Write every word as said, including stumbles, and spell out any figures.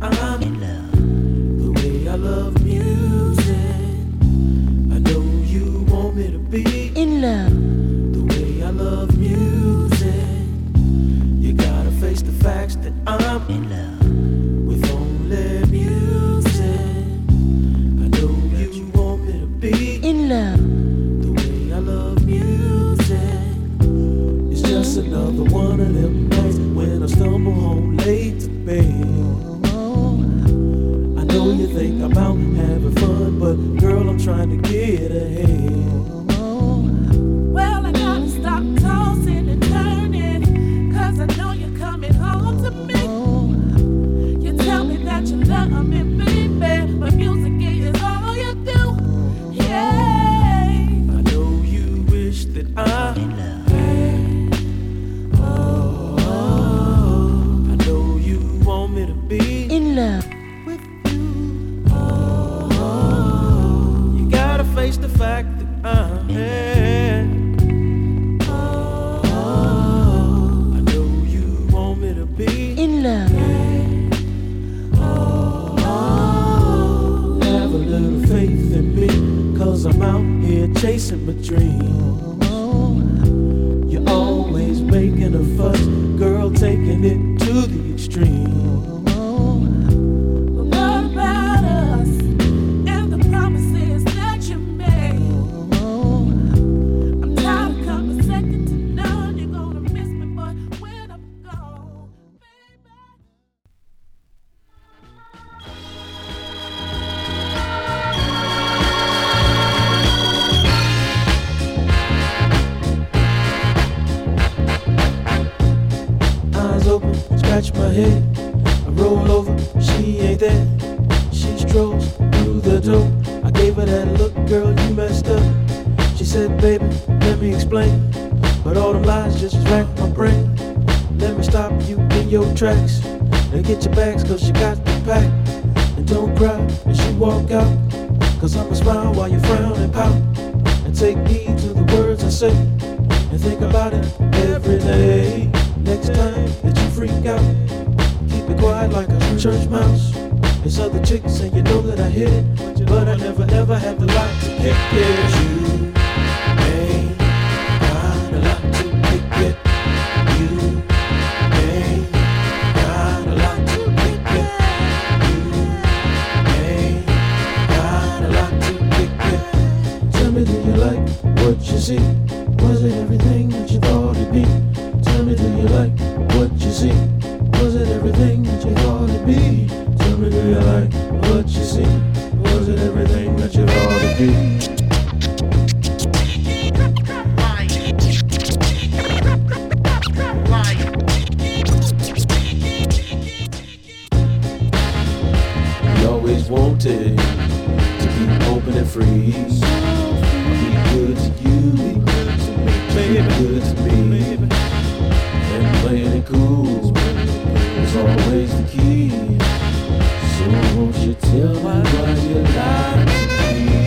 I'm in love. The way I love music, I know you want me to be in love. The way I love music, you gotta face the facts that I'm in love with only music. I know you want me to be in love. The way I love music, it's just another one of them nights when I stumble home late to bed. I know you think I'm out having fun, but girl, I'm trying to get ahead. Well, I gotta stop tossing and turning, cause I know you're coming home to me. You tell me that you love me, baby, but music is all you do. Yeah, I know you wish that I had. Oh, I know you want me to be in love with you. Oh, you gotta face the fact that I'm had. Oh, I know you want me to be in love. Oh, have a little faith in me, cause I'm out here chasing my dream. You're always making a fuss, girl, taking it to the extreme. but what about us and the promises that you made? I'm tired of coming second to none. You're gonna miss me, but when I'm gone, baby. Eyes open, scratch my head. I roll over, she ain't there. She strolls through the door. I gave her that look, girl, you messed up. She said, baby, let me explain. But all the lies just rack my brain. Let me stop you in your tracks. Now get your bags, cause you got to pack. And don't cry as you walk out, cause I'ma smile while you frown and pout. And take heed to the words I say, and think about it every day. Next time that you freak out, keep it quiet like a church mouse. There's other chicks and you know that I hit it, but I never ever had the lot to kick it. You ain't got a lot to kick it. You ain't got a lot to kick it. You ain't got a lot to kick it. Tell me, do you like what you see? Was it everything that you thought it'd be? Tell me, do you like what you see? Was it everything that you thought it'd be? Tell me, do you like what you see? Was it everything that you thought it'd be? You always wanted to be open and free. Be good to you, be good to me. And playing it cool is always the key. So won't you tell me why you lie to me?